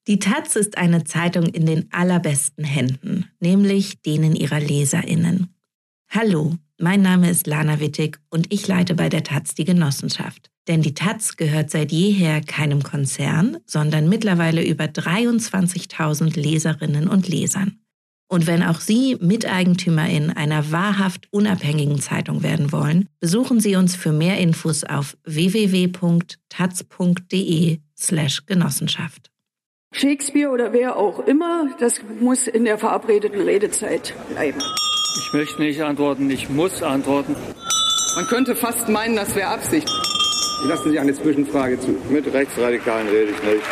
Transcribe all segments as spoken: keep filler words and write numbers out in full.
Die Taz ist eine Zeitung in den allerbesten Händen, nämlich denen ihrer LeserInnen. Hallo, mein Name ist Lana Wittig und ich leite bei der Taz die Genossenschaft. Denn die Taz gehört seit jeher keinem Konzern, sondern mittlerweile über dreiundzwanzigtausend Leserinnen und Lesern. Und wenn auch Sie Miteigentümerin einer wahrhaft unabhängigen Zeitung werden wollen, besuchen Sie uns für mehr Infos auf w w w punkt taz punkt de slash Genossenschaft. Shakespeare oder wer auch immer, das muss in der verabredeten Redezeit bleiben. Ich möchte nicht antworten, ich muss antworten. Man könnte fast meinen, das wäre Absicht. Lassen Sie eine Zwischenfrage zu. Mit Rechtsradikalen rede ich nicht.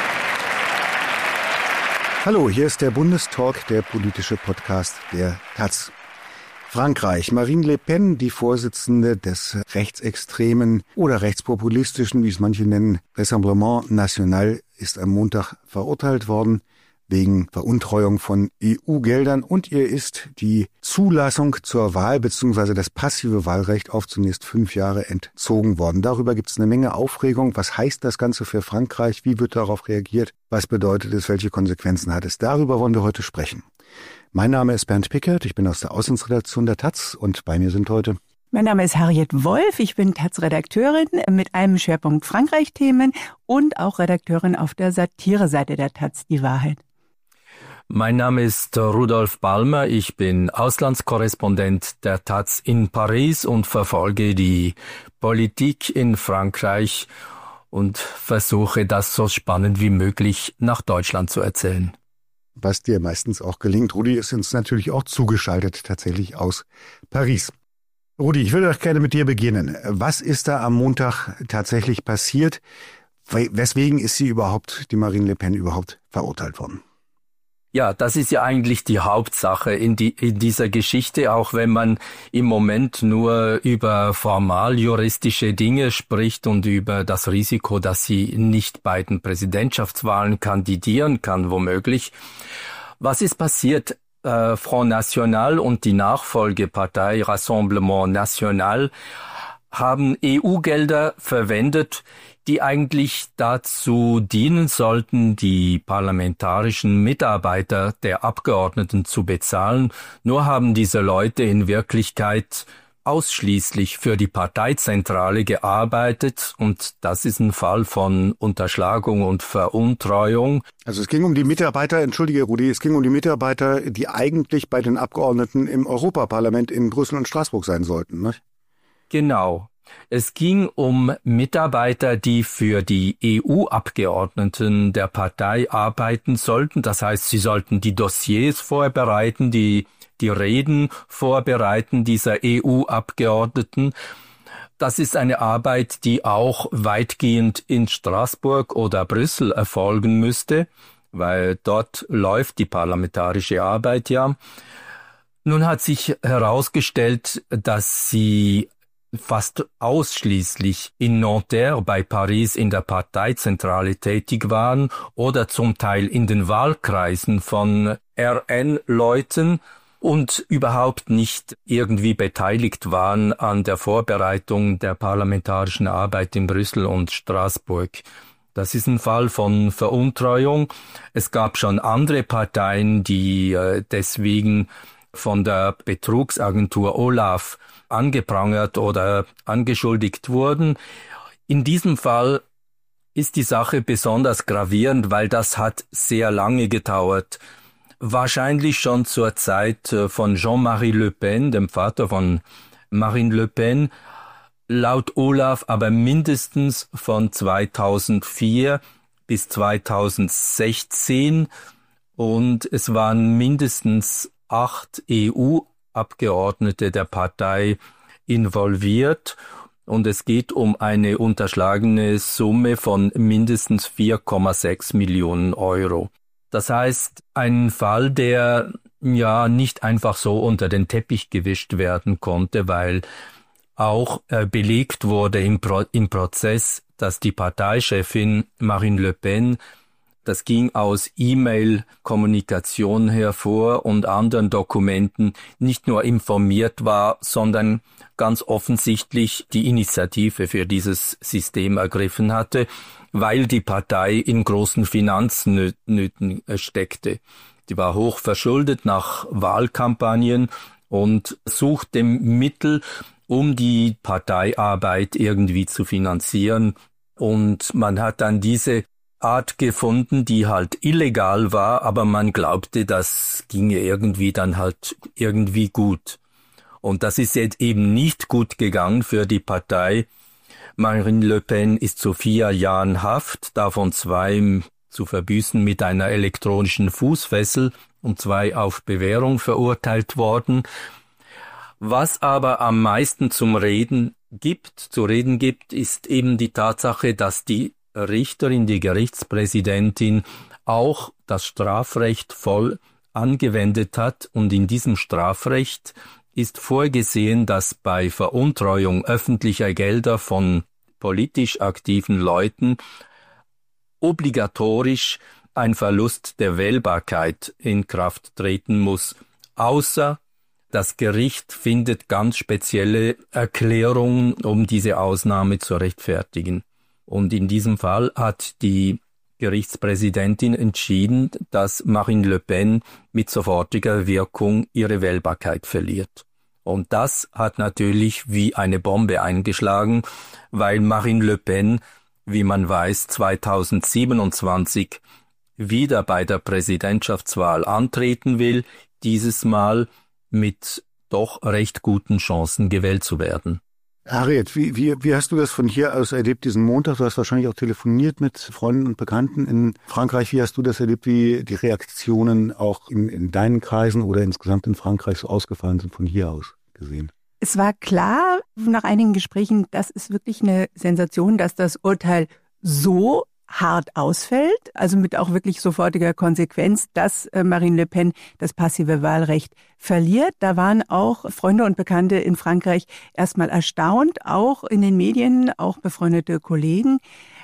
Hallo, hier ist der Bundestalk, der politische Podcast der Taz. Frankreich. Marine Le Pen, die Vorsitzende des rechtsextremen oder rechtspopulistischen, wie es manche nennen, Rassemblement National, ist am Montag verurteilt worden wegen Veruntreuung von E U-Geldern und ihr ist die Zulassung zur Wahl bzw. das passive Wahlrecht auf zunächst fünf Jahre entzogen worden. Darüber gibt es eine Menge Aufregung. Was heißt das Ganze für Frankreich? Wie wird darauf reagiert? Was bedeutet es? Welche Konsequenzen hat es? Darüber wollen wir heute sprechen. Mein Name ist Bernd Pickert, ich bin aus der Auslandsredaktion der Taz und bei mir sind heute... Mein Name ist Harriet Wolf, ich bin Taz-Redakteurin mit einem Schwerpunkt Frankreich-Themen und auch Redakteurin auf der Satire-Seite der Taz, Die Wahrheit. Mein Name ist Rudolf Balmer, ich bin Auslandskorrespondent der Taz in Paris und verfolge die Politik in Frankreich und versuche das so spannend wie möglich nach Deutschland zu erzählen. Was dir meistens auch gelingt. Rudi ist uns natürlich auch zugeschaltet, tatsächlich aus Paris. Rudi, ich würde doch gerne mit dir beginnen. Was ist da am Montag tatsächlich passiert? Weswegen ist sie überhaupt, die Marine Le Pen, überhaupt verurteilt worden? Ja, das ist ja eigentlich die Hauptsache in, die, in dieser Geschichte, auch wenn man im Moment nur über formal juristische Dinge spricht und über das Risiko, dass sie nicht bei den Präsidentschaftswahlen kandidieren kann, womöglich. Was ist passiert? Äh, Front National und die Nachfolgepartei Rassemblement National haben E U-Gelder verwendet, die eigentlich dazu dienen sollten, die parlamentarischen Mitarbeiter der Abgeordneten zu bezahlen. Nur haben diese Leute in Wirklichkeit ausschließlich für die Parteizentrale gearbeitet und das ist ein Fall von Unterschlagung und Veruntreuung. Also es ging um die Mitarbeiter, entschuldige Rudi, es ging um die Mitarbeiter, die eigentlich bei den Abgeordneten im Europaparlament in Brüssel und Straßburg sein sollten, ne? Genau. Es ging um Mitarbeiter, die für die E U-Abgeordneten der Partei arbeiten sollten. Das heißt, sie sollten die Dossiers vorbereiten, die, die Reden vorbereiten dieser E U-Abgeordneten. Das ist eine Arbeit, die auch weitgehend in Straßburg oder Brüssel erfolgen müsste, weil dort läuft die parlamentarische Arbeit ja. Nun hat sich herausgestellt, dass sie fast ausschließlich in Nanterre bei Paris in der Parteizentrale tätig waren oder zum Teil in den Wahlkreisen von R N-Leuten und überhaupt nicht irgendwie beteiligt waren an der Vorbereitung der parlamentarischen Arbeit in Brüssel und Straßburg. Das ist ein Fall von Veruntreuung. Es gab schon andere Parteien, die äh, deswegen von der Betrugsagentur Olaf angeprangert oder angeschuldigt wurden. In diesem Fall ist die Sache besonders gravierend, weil das hat sehr lange gedauert. Wahrscheinlich schon zur Zeit von Jean-Marie Le Pen, dem Vater von Marine Le Pen, laut Olaf aber mindestens von zweitausendvier bis zweitausendsechzehn und es waren mindestens acht E U-Abgeordnete der Partei involviert und es geht um eine unterschlagene Summe von mindestens vier Komma sechs Millionen Euro. Das heißt, ein Fall, der ja nicht einfach so unter den Teppich gewischt werden konnte, weil auch äh, belegt wurde im, Pro- im Prozess, dass die Parteichefin Marine Le Pen Das ging aus E-Mail-Kommunikation hervor und anderen Dokumenten, nicht nur informiert war, sondern ganz offensichtlich die Initiative für dieses System ergriffen hatte, weil die Partei in großen Finanznöten steckte. Die war hoch verschuldet nach Wahlkampagnen und suchte Mittel, um die Parteiarbeit irgendwie zu finanzieren. Und man hat dann diese Art gefunden, die halt illegal war, aber man glaubte, das ginge irgendwie dann halt irgendwie gut. Und das ist jetzt eben nicht gut gegangen für die Partei. Marine Le Pen ist zu vier Jahren Haft, davon zwei zu verbüßen mit einer elektronischen Fußfessel und zwei auf Bewährung verurteilt worden. Was aber am meisten zum Reden gibt, zu reden gibt, ist eben die Tatsache, dass die Richterin, die Gerichtspräsidentin, auch das Strafrecht voll angewendet hat. Und in diesem Strafrecht ist vorgesehen, dass bei Veruntreuung öffentlicher Gelder von politisch aktiven Leuten obligatorisch ein Verlust der Wählbarkeit in Kraft treten muss, außer das Gericht findet ganz spezielle Erklärungen, um diese Ausnahme zu rechtfertigen. Und in diesem Fall hat die Gerichtspräsidentin entschieden, dass Marine Le Pen mit sofortiger Wirkung ihre Wählbarkeit verliert. Und das hat natürlich wie eine Bombe eingeschlagen, weil Marine Le Pen, wie man weiß, zweitausendsiebenundzwanzig wieder bei der Präsidentschaftswahl antreten will, dieses Mal mit doch recht guten Chancen gewählt zu werden. Harriet, wie, wie, wie hast du das von hier aus erlebt, diesen Montag? Du hast wahrscheinlich auch telefoniert mit Freunden und Bekannten in Frankreich. Wie hast du das erlebt, wie die Reaktionen auch in, in deinen Kreisen oder insgesamt in Frankreich so ausgefallen sind von hier aus gesehen? Es war klar nach einigen Gesprächen, das ist wirklich eine Sensation, dass das Urteil so hart ausfällt, also mit auch wirklich sofortiger Konsequenz, dass äh, Marine Le Pen das passive Wahlrecht verliert. Da waren auch Freunde und Bekannte in Frankreich erstmal erstaunt, auch in den Medien, auch befreundete Kollegen.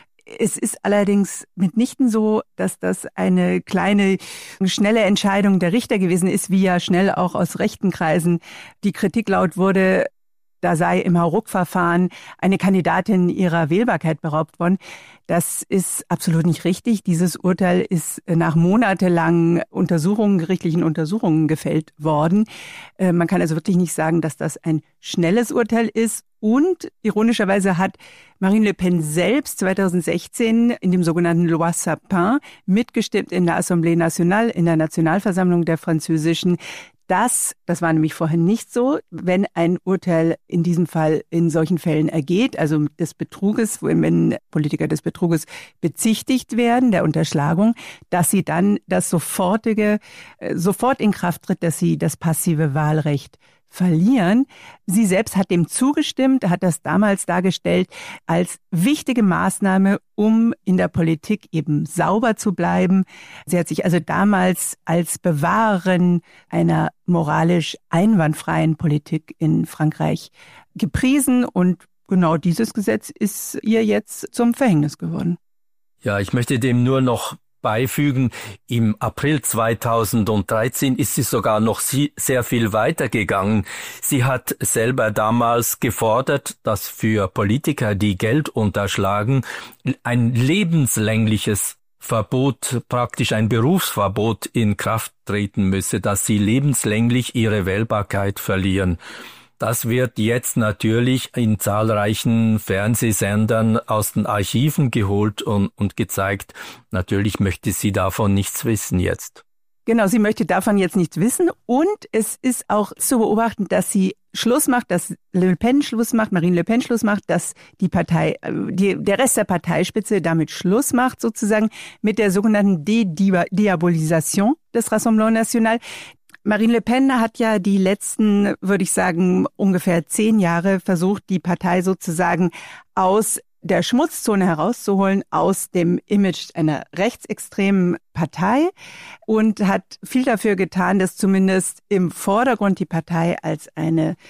Es ist allerdings mitnichten so, dass das eine kleine, schnelle Entscheidung der Richter gewesen ist, wie ja schnell auch aus rechten Kreisen die Kritik laut wurde, da sei im Hauruck-Verfahren eine Kandidatin ihrer Wählbarkeit beraubt worden. Das ist absolut nicht richtig. Dieses Urteil ist nach monatelangen Untersuchungen, gerichtlichen Untersuchungen gefällt worden. Man kann also wirklich nicht sagen, dass das ein schnelles Urteil ist. Und ironischerweise hat Marine Le Pen selbst zweitausendsechzehn in dem sogenannten Loi Sapin mitgestimmt in der Assemblée Nationale, in der Nationalversammlung der französischen, dass, das war nämlich vorher nicht so, wenn ein Urteil in diesem Fall in solchen Fällen ergeht, also des Betruges, wenn Politiker des Betruges bezichtigt werden, der Unterschlagung, dass sie dann das sofortige, sofort in Kraft tritt, dass sie das passive Wahlrecht verlieren. Sie selbst hat dem zugestimmt, hat das damals dargestellt als wichtige Maßnahme, um in der Politik eben sauber zu bleiben. Sie hat sich also damals als Bewahrerin einer moralisch einwandfreien Politik in Frankreich gepriesen und genau dieses Gesetz ist ihr jetzt zum Verhängnis geworden. Ja, ich möchte dem nur noch beifügen, im April zweitausenddreizehn ist sie sogar noch sehr viel weiter gegangen. Sie hat selber damals gefordert, dass für Politiker, die Geld unterschlagen, ein lebenslängliches Verbot, praktisch ein Berufsverbot in Kraft treten müsse, dass sie lebenslänglich ihre Wählbarkeit verlieren. Das wird jetzt natürlich in zahlreichen Fernsehsendern aus den Archiven geholt und, und gezeigt. Natürlich möchte sie davon nichts wissen jetzt. Genau, sie möchte davon jetzt nichts wissen. Und es ist auch zu beobachten, dass sie Schluss macht, dass Le Pen Schluss macht, Marine Le Pen Schluss macht, dass die Partei, die, der Rest der Parteispitze damit Schluss macht, sozusagen mit der sogenannten Dediabolisation des Rassemblement National. Marine Le Pen hat ja die letzten, würde ich sagen, ungefähr zehn Jahre versucht, die Partei sozusagen aus der Schmutzzone herauszuholen, aus dem Image einer rechtsextremen Partei und hat viel dafür getan, dass zumindest im Vordergrund die Partei als eine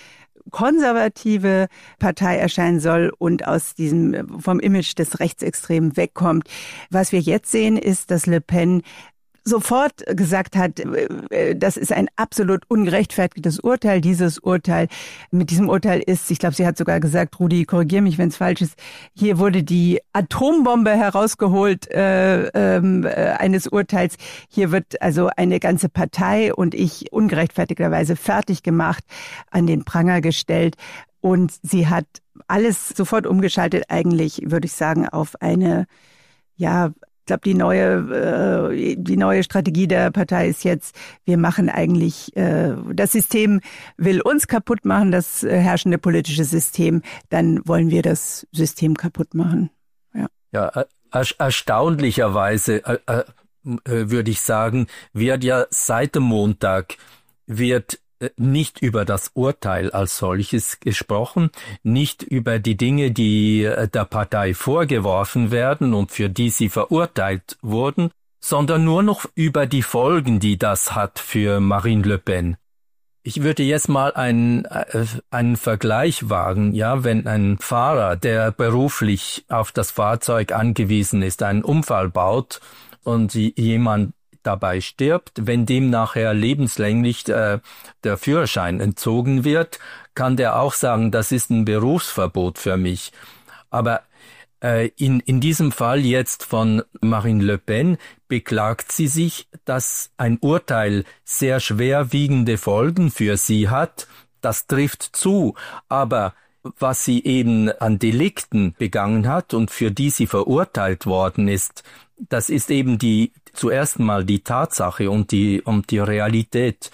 konservative Partei erscheinen soll und aus diesem, vom Image des Rechtsextremen wegkommt. Was wir jetzt sehen, ist, dass Le Pen sofort gesagt hat, das ist ein absolut ungerechtfertigtes Urteil. Dieses Urteil, mit diesem Urteil ist, ich glaube, sie hat sogar gesagt, Rudi, korrigier mich, wenn es falsch ist, hier wurde die Atombombe herausgeholt äh, äh, eines Urteils. Hier wird also eine ganze Partei und ich ungerechtfertigterweise fertig gemacht, an den Pranger gestellt. Und sie hat alles sofort umgeschaltet, eigentlich, würde ich sagen, auf eine, ja, ich glaube, die neue, äh, die neue Strategie der Partei ist jetzt, wir machen eigentlich, äh, das System will uns kaputt machen, das äh, herrschende politische System, dann wollen wir das System kaputt machen. Ja, ja er, erstaunlicherweise, äh, äh, würde ich sagen, wird ja seit dem Montag, wird nicht über das Urteil als solches gesprochen, nicht über die Dinge, die der Partei vorgeworfen werden und für die sie verurteilt wurden, sondern nur noch über die Folgen, die das hat für Marine Le Pen. Ich würde jetzt mal einen, einen Vergleich wagen, ja, wenn ein Fahrer, der beruflich auf das Fahrzeug angewiesen ist, einen Unfall baut und jemand dabei stirbt, wenn dem nachher lebenslänglich äh, der Führerschein entzogen wird, kann der auch sagen, das ist ein Berufsverbot für mich. Aber äh, in, in diesem Fall jetzt von Marine Le Pen beklagt sie sich, dass ein Urteil sehr schwerwiegende Folgen für sie hat. Das trifft zu, aber was sie eben an Delikten begangen hat und für die sie verurteilt worden ist, das ist eben die zuerst mal die Tatsache und die und die Realität.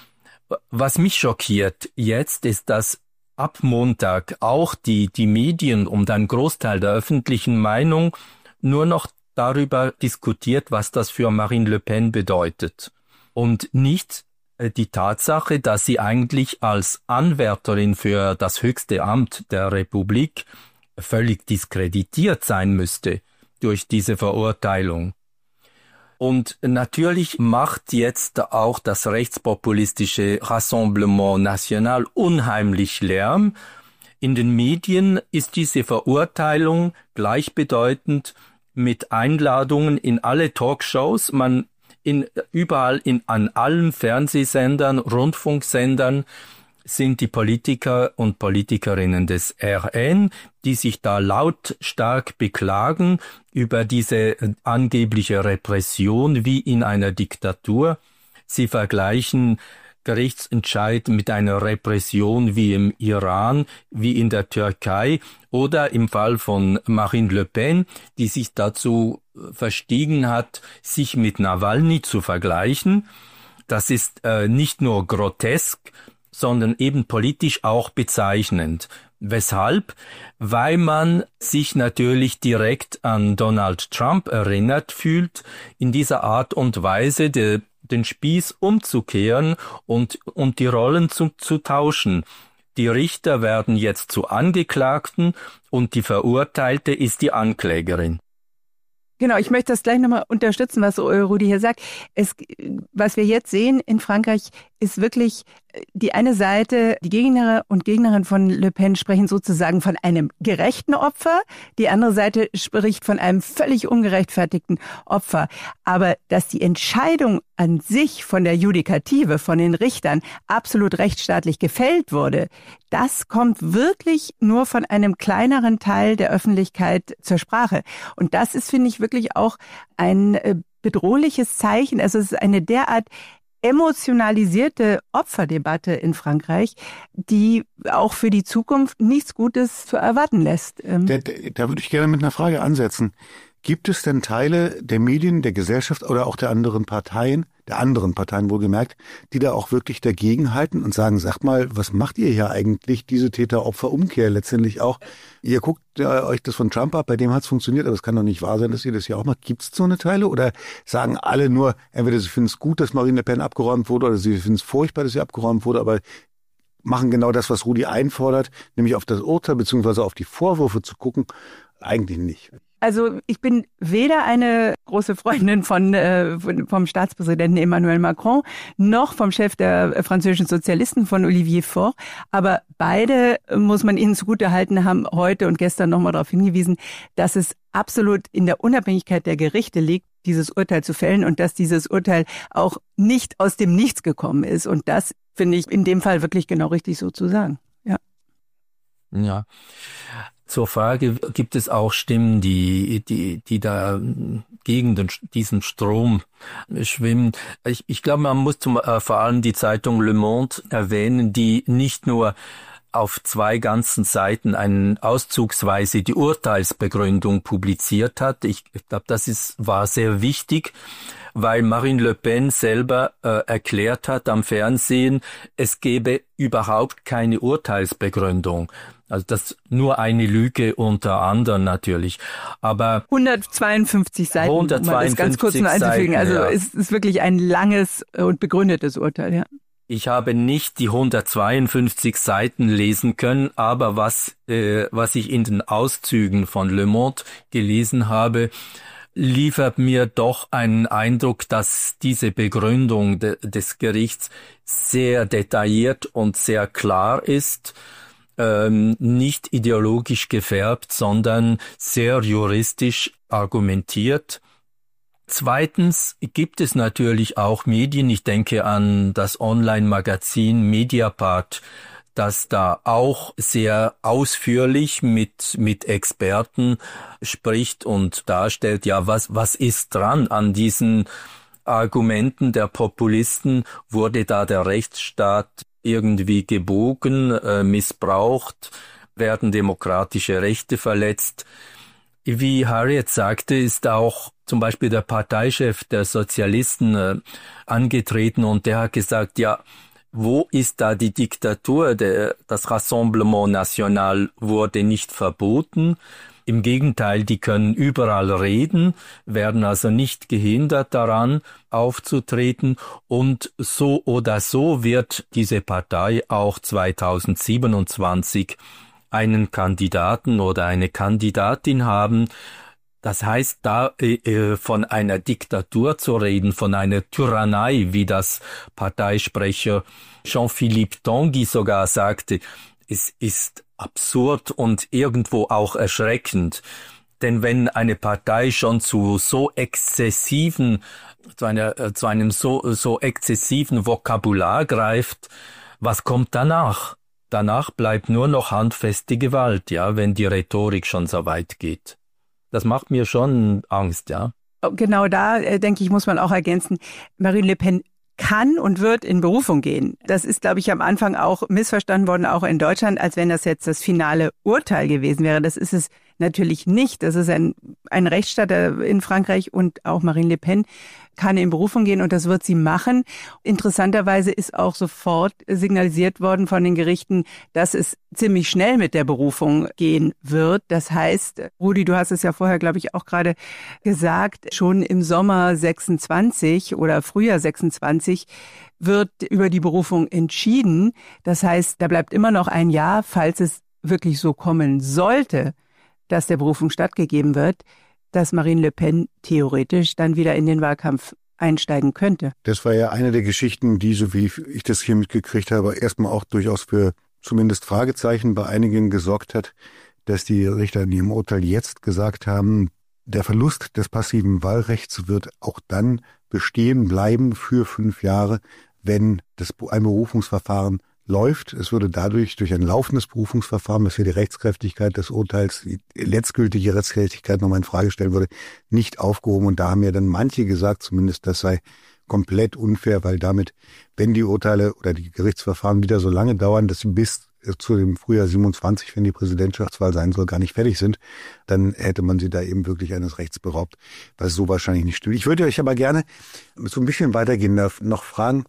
Was mich schockiert jetzt ist, dass ab Montag auch die die Medien und ein Großteil der öffentlichen Meinung nur noch darüber diskutiert, was das für Marine Le Pen bedeutet und nicht die Tatsache, dass sie eigentlich als Anwärterin für das höchste Amt der Republik völlig diskreditiert sein müsste durch diese Verurteilung. Und natürlich macht jetzt auch das rechtspopulistische Rassemblement National unheimlich Lärm. In den Medien ist diese Verurteilung gleichbedeutend mit Einladungen in alle Talkshows. Man in überall in an allen Fernsehsendern, Rundfunksendern sind die Politiker und Politikerinnen des R N, die sich da lautstark beklagen über diese angebliche Repression wie in einer Diktatur. Sie vergleichen Gerichtsentscheid mit einer Repression wie im Iran, wie in der Türkei oder im Fall von Marine Le Pen, die sich dazu verstiegen hat, sich mit Nawalny zu vergleichen. Das ist äh, nicht nur grotesk, sondern eben politisch auch bezeichnend. Weshalb? Weil man sich natürlich direkt an Donald Trump erinnert fühlt, in dieser Art und Weise de, den Spieß umzukehren und, und die Rollen zu, zu tauschen. Die Richter werden jetzt zu Angeklagten und die Verurteilte ist die Anklägerin. Genau, ich möchte das gleich nochmal unterstützen, was Rudi hier sagt. Es, was wir jetzt sehen in Frankreich, ist wirklich die eine Seite, die Gegner und Gegnerinnen von Le Pen sprechen sozusagen von einem gerechten Opfer, die andere Seite spricht von einem völlig ungerechtfertigten Opfer. Aber dass die Entscheidung an sich von der Judikative, von den Richtern, absolut rechtsstaatlich gefällt wurde, das kommt wirklich nur von einem kleineren Teil der Öffentlichkeit zur Sprache. Und das ist, finde ich, wirklich auch ein bedrohliches Zeichen. Also es ist eine derart emotionalisierte Opferdebatte in Frankreich, die auch für die Zukunft nichts Gutes zu erwarten lässt. Da, da würde ich gerne mit einer Frage ansetzen. Gibt es denn Teile der Medien, der Gesellschaft oder auch der anderen Parteien, der anderen Parteien wohlgemerkt, die da auch wirklich dagegen halten und sagen, sagt mal, was macht ihr hier eigentlich, diese Täter-Opfer-Umkehr letztendlich auch? Ihr guckt äh, euch das von Trump ab, bei dem hat es funktioniert, aber es kann doch nicht wahr sein, dass ihr das hier auch macht. Gibt es so eine Teile oder sagen alle nur, entweder sie finden es gut, dass Marine Le Pen abgeräumt wurde oder sie finden es furchtbar, dass sie abgeräumt wurde, aber machen genau das, was Rudi einfordert, nämlich auf das Urteil bzw. auf die Vorwürfe zu gucken, eigentlich nicht. Also ich bin weder eine große Freundin von, äh, vom Staatspräsidenten Emmanuel Macron noch vom Chef der französischen Sozialisten von Olivier Faure. Aber beide, muss man ihnen zugutehalten, haben heute und gestern nochmal darauf hingewiesen, dass es absolut in der Unabhängigkeit der Gerichte liegt, dieses Urteil zu fällen und dass dieses Urteil auch nicht aus dem Nichts gekommen ist. Und das finde ich in dem Fall wirklich genau richtig so zu sagen. Ja. Ja. Zur Frage, gibt es auch Stimmen, die, die, die da gegen den, diesen Strom schwimmen? Ich, ich glaube, man muss zum, äh, vor allem die Zeitung Le Monde erwähnen, die nicht nur auf zwei ganzen Seiten einen auszugsweise die Urteilsbegründung publiziert hat. Ich, ich glaube, das ist, war sehr wichtig, weil Marine Le Pen selber äh, erklärt hat am Fernsehen, es gebe überhaupt keine Urteilsbegründung. Also das nur eine Lüge unter anderem natürlich. Aber hundertzweiundfünfzig Seiten, hundertzweiundfünfzig um das ganz kurz nur einzufügen. Seiten, also ja. es ist wirklich ein langes und begründetes Urteil, ja. Ich habe nicht die hundertzweiundfünfzig Seiten lesen können, aber was äh, was ich in den Auszügen von Le Monde gelesen habe, liefert mir doch einen Eindruck, dass diese Begründung de, des Gerichts sehr detailliert und sehr klar ist, ähm, nicht ideologisch gefärbt, sondern sehr juristisch argumentiert. Zweitens gibt es natürlich auch Medien, ich denke an das Online-Magazin Mediapart, das da auch sehr ausführlich mit mit Experten spricht und darstellt, ja, was was ist dran an diesen Argumenten der Populisten? Wurde da der Rechtsstaat irgendwie gebogen, äh, missbraucht? Werden demokratische Rechte verletzt? Wie Harriet sagte, ist auch zum Beispiel der Parteichef der Sozialisten äh, angetreten und der hat gesagt, ja, wo ist da die Diktatur? Der, das Rassemblement National wurde nicht verboten. Im Gegenteil, die können überall reden, werden also nicht gehindert daran, aufzutreten. Und so oder so wird diese Partei auch zweitausendsiebenundzwanzig einen Kandidaten oder eine Kandidatin haben. Das heißt, da äh, von einer Diktatur zu reden, von einer Tyrannei, wie das Parteisprecher Jean-Philippe Tanguy sogar sagte, es ist absurd und irgendwo auch erschreckend. Denn wenn eine Partei schon zu so exzessiven, zu einer, zu einem so, so exzessiven Vokabular greift, was kommt danach? Danach bleibt nur noch handfeste Gewalt, ja, wenn die Rhetorik schon so weit geht. Das macht mir schon Angst, ja. Genau da, äh, denke ich, muss man auch ergänzen, Marine Le Pen kann und wird in Berufung gehen. Das ist, glaube ich, am Anfang auch missverstanden worden, auch in Deutschland, als wenn das jetzt das finale Urteil gewesen wäre. Das ist es natürlich nicht. Das ist ein, ein Rechtsstaat in Frankreich und auch Marine Le Pen kann in Berufung gehen und das wird sie machen. Interessanterweise ist auch sofort signalisiert worden von den Gerichten, dass es ziemlich schnell mit der Berufung gehen wird. Das heißt, Rudi, du hast es ja vorher, glaube ich, auch gerade gesagt, schon im Sommer sechsundzwanzig oder Frühjahr sechsundzwanzig wird über die Berufung entschieden. Das heißt, da bleibt immer noch ein Jahr, falls es wirklich so kommen sollte, dass der Berufung stattgegeben wird, dass Marine Le Pen theoretisch dann wieder in den Wahlkampf einsteigen könnte. Das war ja eine der Geschichten, die, so wie ich das hier mitgekriegt habe, erstmal auch durchaus für zumindest Fragezeichen bei einigen gesorgt hat, dass die Richter in ihrem Urteil jetzt gesagt haben, der Verlust des passiven Wahlrechts wird auch dann bestehen bleiben für fünf Jahre, wenn das ein Berufungsverfahren läuft. Es würde dadurch durch ein laufendes Berufungsverfahren, was für die Rechtskräftigkeit des Urteils, die letztgültige Rechtskräftigkeit nochmal in Frage stellen würde, nicht aufgehoben. Und da haben ja dann manche gesagt, zumindest das sei komplett unfair, weil damit, wenn die Urteile oder die Gerichtsverfahren wieder so lange dauern, dass sie bis zu dem Frühjahr siebenundzwanzig, wenn die Präsidentschaftswahl sein soll, gar nicht fertig sind, dann hätte man sie da eben wirklich eines Rechts beraubt, was so wahrscheinlich nicht stimmt. Ich würde euch aber gerne so ein bisschen weitergehen, noch fragen,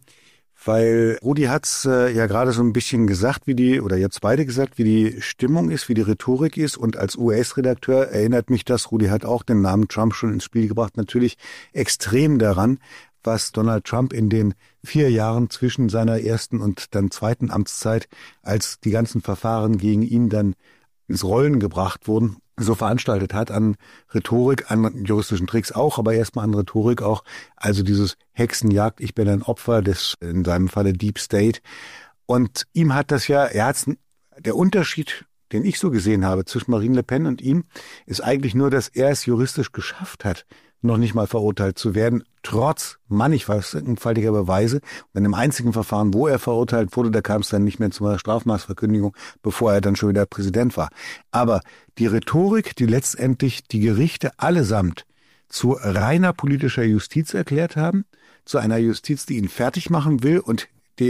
weil Rudi hat's äh, ja gerade so ein bisschen gesagt, wie die, oder jetzt beide gesagt, wie die Stimmung ist, wie die Rhetorik ist. Und als U S-Redakteur erinnert mich das, Rudi hat auch den Namen Trump schon ins Spiel gebracht, natürlich extrem daran, was Donald Trump in den vier Jahren zwischen seiner ersten und dann zweiten Amtszeit, als die ganzen Verfahren gegen ihn dann ins Rollen gebracht wurden, so veranstaltet hat an Rhetorik, an juristischen Tricks auch, aber erstmal an Rhetorik auch. Also dieses Hexenjagd, ich bin ein Opfer des, in seinem Falle Deep State. Und ihm hat das ja, er hat's, der Unterschied, den ich so gesehen habe zwischen Marine Le Pen und ihm, ist eigentlich nur, dass er es juristisch geschafft hat, noch nicht mal verurteilt zu werden, trotz mannigfaltiger Beweise. Und in dem einzigen Verfahren, wo er verurteilt wurde, da kam es dann nicht mehr zu einer Strafmaßverkündigung, bevor er dann schon wieder Präsident war. Aber die Rhetorik, die letztendlich die Gerichte allesamt zu reiner politischer Justiz erklärt haben, zu einer Justiz, die ihn fertig machen will und die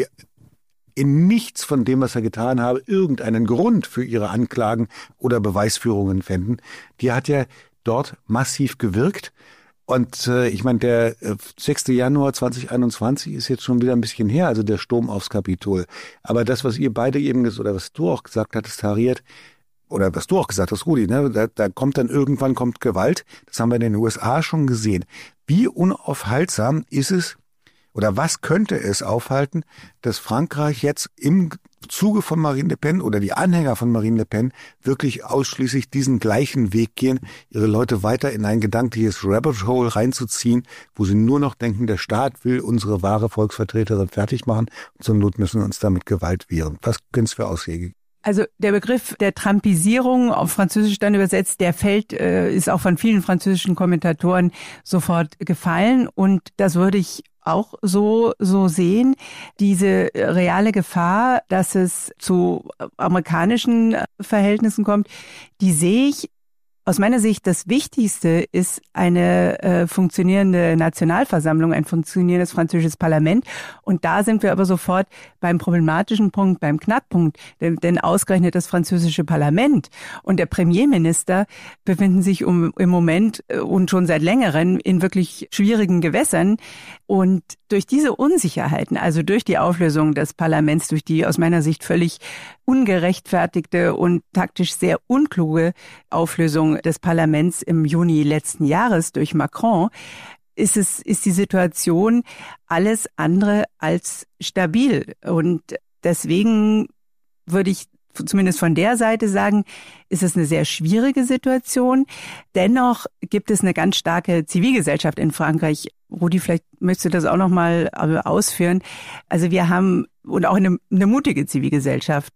in nichts von dem, was er getan habe, irgendeinen Grund für ihre Anklagen oder Beweisführungen fänden, die hat ja dort massiv gewirkt. Und äh, ich meine, der äh, sechster Januar zweitausendeinundzwanzig ist jetzt schon wieder ein bisschen her, also der Sturm aufs Kapitol. Aber das, was ihr beide eben, oder was du auch gesagt hattest, Harriet, oder was du auch gesagt hast, Rudi, ne, da, da kommt dann irgendwann kommt Gewalt. Das haben wir in den U S A schon gesehen. Wie unaufhaltsam ist es, oder was könnte es aufhalten, dass Frankreich jetzt im Zuge von Marine Le Pen oder die Anhänger von Marine Le Pen wirklich ausschließlich diesen gleichen Weg gehen, ihre Leute weiter in ein gedankliches Rabbit Hole reinzuziehen, wo sie nur noch denken, der Staat will unsere wahre Volksvertreterin fertig machen und zur Not müssen wir uns damit Gewalt wehren. Was können es für Auswege? Also der Begriff der Trumpisierung, auf Französisch dann übersetzt, der fällt, äh, ist auch von vielen französischen Kommentatoren sofort gefallen und das würde ich auch so so sehen. Diese reale Gefahr, dass es zu amerikanischen Verhältnissen kommt, die sehe ich. Aus meiner Sicht das Wichtigste ist eine äh, funktionierende Nationalversammlung, ein funktionierendes französisches Parlament. Und da sind wir aber sofort beim problematischen Punkt, beim Knackpunkt. Denn, denn ausgerechnet das französische Parlament und der Premierminister befinden sich um, im Moment äh, und schon seit längerem in wirklich schwierigen Gewässern. Und durch diese Unsicherheiten, also durch die Auflösung des Parlaments, durch die aus meiner Sicht völlig ungerechtfertigte und taktisch sehr unkluge Auflösung des Parlaments im Juni letzten Jahres durch Macron, ist es, ist die Situation alles andere als stabil. Und deswegen würde ich zumindest von der Seite sagen, ist es eine sehr schwierige Situation. Dennoch gibt es eine ganz starke Zivilgesellschaft in Frankreich. Rudi, vielleicht möchtest du das auch noch mal ausführen. Also wir haben, und auch eine, eine mutige Zivilgesellschaft.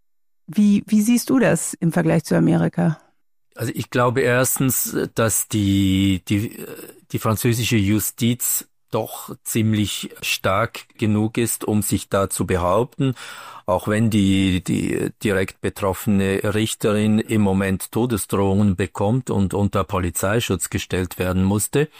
Wie, wie siehst du das im Vergleich zu Amerika? Also ich glaube erstens, dass die, die, die französische Justiz doch ziemlich stark genug ist, um sich da zu behaupten, auch wenn die, die direkt betroffene Richterin im Moment Todesdrohungen bekommt und unter Polizeischutz gestellt werden musste.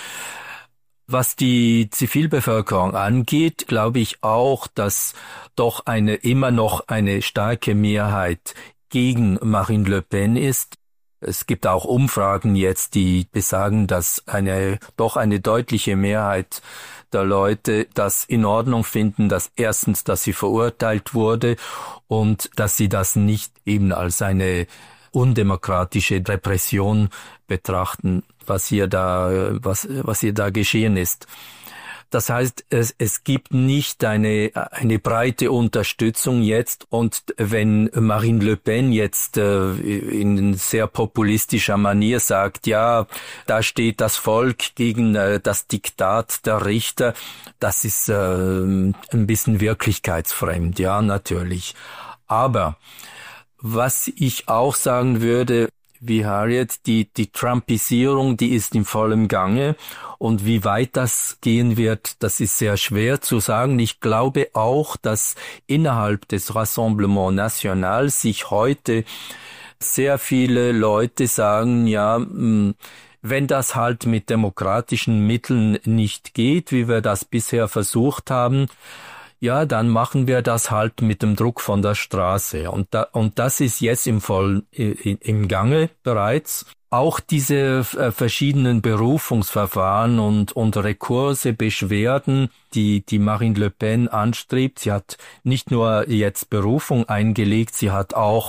Was die Zivilbevölkerung angeht, glaube ich auch, dass doch eine immer noch eine starke Mehrheit gegen Marine Le Pen ist. Es gibt auch Umfragen jetzt, die besagen, dass eine doch eine deutliche Mehrheit der Leute das in Ordnung finden, dass erstens, dass sie verurteilt wurde und dass sie das nicht eben als eine undemokratische Repression betrachten, was hier da, was, was hier da geschehen ist. Das heißt, es, es gibt nicht eine, eine breite Unterstützung jetzt, und wenn Marine Le Pen jetzt äh, in sehr populistischer Manier sagt, ja, da steht das Volk gegen äh, das Diktat der Richter, das ist äh, ein bisschen wirklichkeitsfremd, ja, natürlich. Aber was ich auch sagen würde, wie Harriet, die, die Trumpisierung, die ist im vollen Gange. Und wie weit das gehen wird, das ist sehr schwer zu sagen. Ich glaube auch, dass innerhalb des Rassemblement National sich heute sehr viele Leute sagen, ja, wenn das halt mit demokratischen Mitteln nicht geht, wie wir das bisher versucht haben, ja, dann machen wir das halt mit dem Druck von der Straße. Und da, und das ist jetzt im Voll, im Gange bereits. Auch diese äh, verschiedenen Berufungsverfahren und, und Rekurse, Beschwerden, die, die Marine Le Pen anstrebt. Sie hat nicht nur jetzt Berufung eingelegt, sie hat auch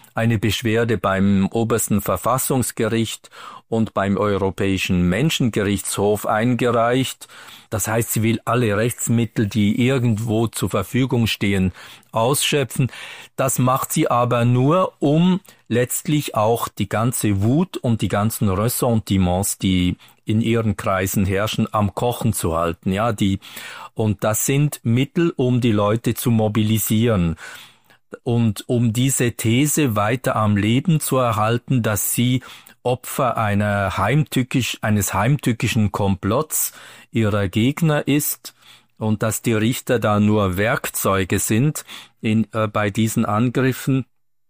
eine Beschwerde beim obersten Verfassungsgericht und beim Europäischen Menschengerichtshof eingereicht. Das heißt, sie will alle Rechtsmittel, die irgendwo zur Verfügung stehen, ausschöpfen. Das macht sie aber nur, um letztlich auch die ganze Wut und die ganzen Ressentiments, die in ihren Kreisen herrschen, am Kochen zu halten. Ja, die, und das sind Mittel, um die Leute zu mobilisieren. Und um diese These weiter am Leben zu erhalten, dass sie Opfer einer heimtückisch, eines heimtückischen Komplotts ihrer Gegner ist und dass die Richter da nur Werkzeuge sind in, äh, bei diesen Angriffen.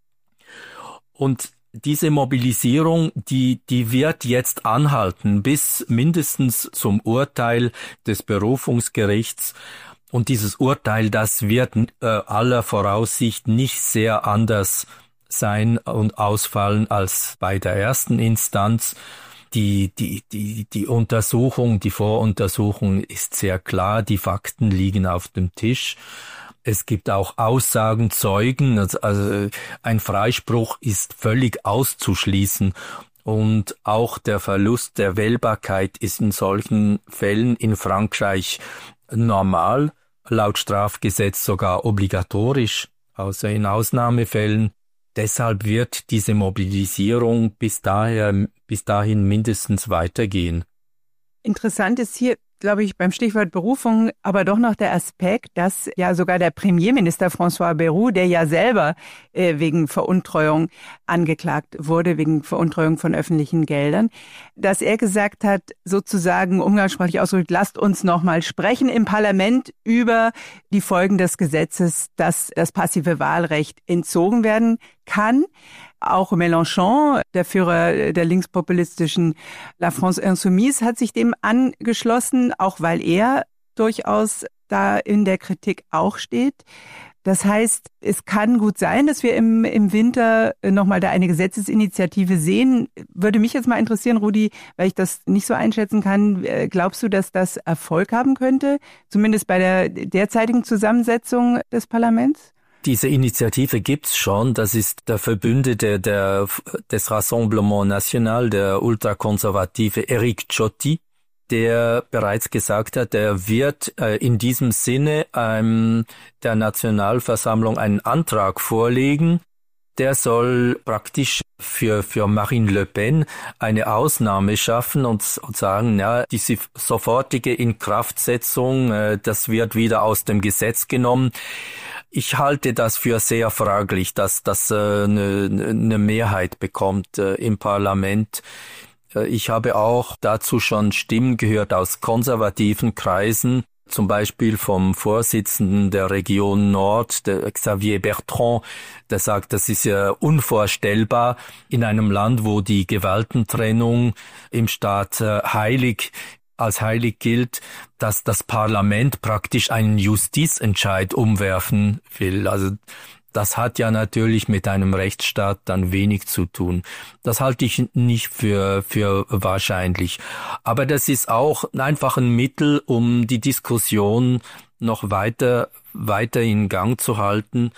Und diese Mobilisierung, die, die wird jetzt anhalten bis mindestens zum Urteil des Berufungsgerichts. Und dieses Urteil, das wird äh, aller Voraussicht nicht sehr anders sein und ausfallen als bei der ersten Instanz. Die, die, die, die Untersuchung, die Voruntersuchung ist sehr klar, die Fakten liegen auf dem Tisch. Es gibt auch Aussagen, Zeugen, also, also ein Freispruch ist völlig auszuschließen. Und auch der Verlust der Wählbarkeit ist in solchen Fällen in Frankreich normal, laut Strafgesetz sogar obligatorisch, außer in Ausnahmefällen. Deshalb wird diese Mobilisierung bis daher, bis dahin mindestens weitergehen. Interessant ist hier, glaube ich, beim Stichwort Berufung aber doch noch der Aspekt, dass ja sogar der Premierminister François Bayrou, der ja selber äh, wegen Veruntreuung angeklagt wurde, wegen Veruntreuung von öffentlichen Geldern, dass er gesagt hat, sozusagen umgangssprachlich ausgedrückt, lasst uns noch mal sprechen im Parlament über die Folgen des Gesetzes, dass das passive Wahlrecht entzogen werden kann. Auch Mélenchon, der Führer der linkspopulistischen La France Insoumise, hat sich dem angeschlossen, auch weil er durchaus da in der Kritik auch steht. Das heißt, es kann gut sein, dass wir im, im Winter nochmal da eine Gesetzesinitiative sehen. Würde mich jetzt mal interessieren, Rudi, weil ich das nicht so einschätzen kann. Glaubst du, dass das Erfolg haben könnte, zumindest bei der derzeitigen Zusammensetzung des Parlaments? Diese Initiative gibt's schon. Das ist der Verbündete der, des Rassemblement National, der ultrakonservative Éric Ciotti, der bereits gesagt hat, er wird äh, in diesem Sinne ähm, der Nationalversammlung einen Antrag vorlegen. Der soll praktisch für für Marine Le Pen eine Ausnahme schaffen und, und sagen, ja, diese sofortige Inkraftsetzung, äh, das wird wieder aus dem Gesetz genommen. Ich halte das für sehr fraglich, dass das äh, eine, eine Mehrheit bekommt äh, im Parlament. Äh, ich habe auch dazu schon Stimmen gehört aus konservativen Kreisen, zum Beispiel vom Vorsitzenden der Region Nord, der Xavier Bertrand, der sagt, das ist ja unvorstellbar in einem Land, wo die Gewaltentrennung im Staat äh, heilig als heilig gilt, dass das Parlament praktisch einen Justizentscheid umwerfen will. Also das hat ja natürlich mit einem Rechtsstaat dann wenig zu tun. Das halte ich nicht für für wahrscheinlich. Aber das ist auch einfach ein Mittel, um die Diskussion noch weiter weiter in Gang zu halten.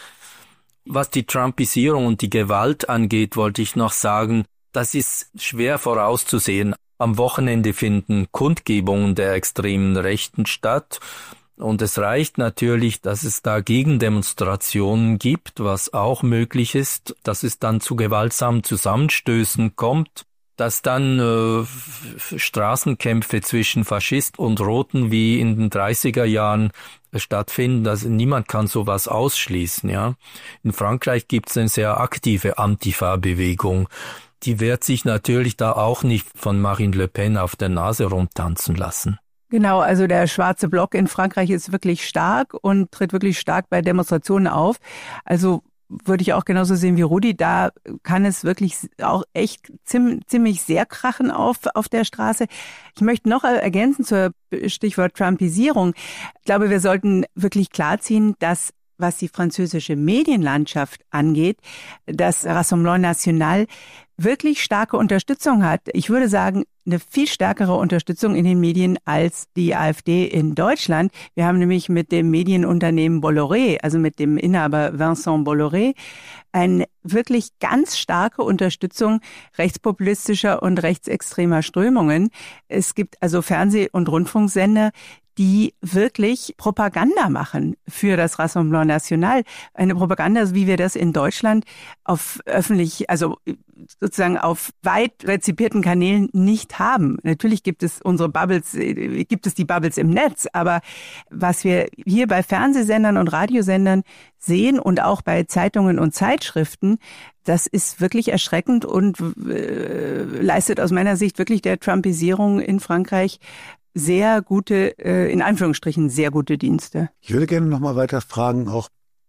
Was die Trumpisierung und die Gewalt angeht, wollte ich noch sagen, das ist schwer vorauszusehen. Am Wochenende finden Kundgebungen der extremen Rechten statt und es reicht natürlich, dass es da Gegendemonstrationen gibt, was auch möglich ist, dass es dann zu gewaltsamen Zusammenstößen kommt, dass dann äh, Straßenkämpfe zwischen Faschisten und Roten wie in den dreißiger Jahren stattfinden. Also niemand kann sowas ausschließen. Ja, in Frankreich gibt es eine sehr aktive Antifa-Bewegung. Die wird sich natürlich da auch nicht von Marine Le Pen auf der Nase rumtanzen lassen. Genau, also der schwarze Block in Frankreich ist wirklich stark und tritt wirklich stark bei Demonstrationen auf. Also würde ich auch genauso sehen wie Rudi, da kann es wirklich auch echt ziemlich sehr krachen auf, auf der Straße. Ich möchte noch ergänzen zur Stichwort Trumpisierung. Ich glaube, wir sollten wirklich klarziehen, dass was die französische Medienlandschaft angeht, dass Rassemblement National wirklich starke Unterstützung hat. Ich würde sagen, eine viel stärkere Unterstützung in den Medien als die AfD in Deutschland. Wir haben nämlich mit dem Medienunternehmen Bolloré, also mit dem Inhaber Vincent Bolloré, eine wirklich ganz starke Unterstützung rechtspopulistischer und rechtsextremer Strömungen. Es gibt also Fernseh- und Rundfunksender, die wirklich Propaganda machen für das Rassemblement National. Eine Propaganda, wie wir das in Deutschland auf öffentlich, also sozusagen auf weit rezipierten Kanälen nicht haben. Natürlich gibt es unsere Bubbles, gibt es die Bubbles im Netz, aber was wir hier bei Fernsehsendern und Radiosendern sehen und auch bei Zeitungen und Zeitschriften, das ist wirklich erschreckend und äh, leistet aus meiner Sicht wirklich der Trumpisierung in Frankreich sehr gute, äh, in Anführungsstrichen sehr gute Dienste. Ich würde gerne noch mal weiter fragen, auch